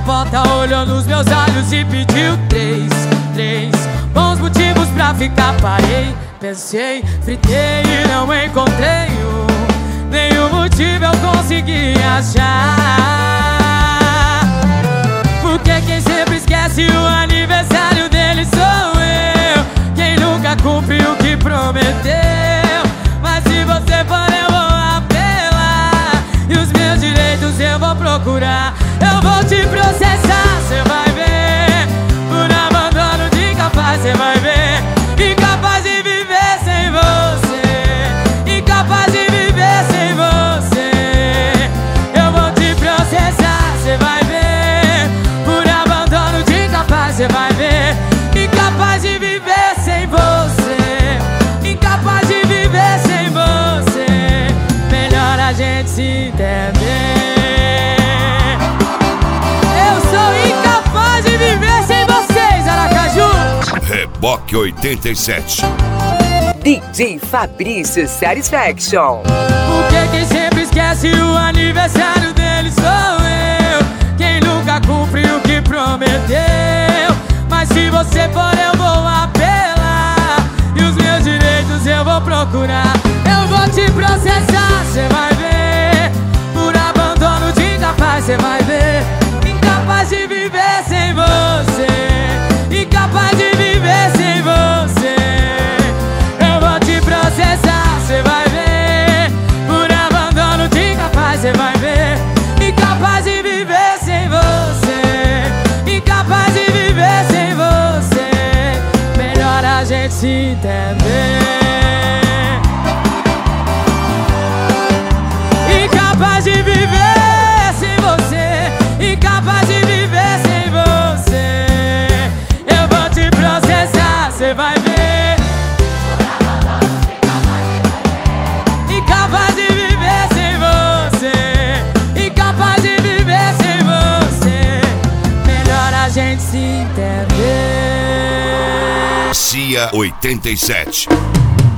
porta, olhou nos meus olhos e pediu três bons motivos pra ficar. Parei, pensei, fritei e não encontrei nenhum motivo eu consegui achar. Porque quem sempre esquece o aniversário dele sou eu, quem nunca cumpriu o que prometeu. Mas se você for eu vou apelar, e os meus direitos eu vou procurar. Eu vou te processar, cê vai ver, por abandono de incapaz, cê vai ver. Incapaz de viver sem você, incapaz de viver sem você. Eu vou te processar, cê vai ver, por abandono de incapaz, cê vai ver. Incapaz de viver sem você, incapaz de viver sem você. Melhor a gente se entender. Reboque 87. DJ Fabrício Satisfaction. Porque quem sempre esquece o aniversário dele sou eu, quem nunca cumpriu o que prometeu. Mas se você for eu vou apelar, e os meus direitos eu vou procurar. Eu vou te processar, cê vai ver, por abandono de incapaz, cê vai ver. Incapaz de viver sem você, incapaz de viver sem você. Eu vou te processar, cê vai ver, por abandono de incapaz, cê vai ver. Incapaz de viver sem você, incapaz de viver sem você. Melhor a gente se entender. Incapaz de viver sem você, incapaz de viver sem você. Eu vou te processar, cê vai ver. Incapaz de viver sem você, incapaz de viver sem você. Melhor a gente se entender. CIA 87.